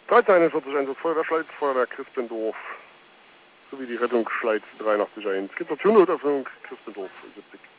1341 Feuerwehrschleit, Feuerwehr Crispendorf, sowie die Rettungsschleit 83.1. Gibt es Notöffnung Crispendorf 70.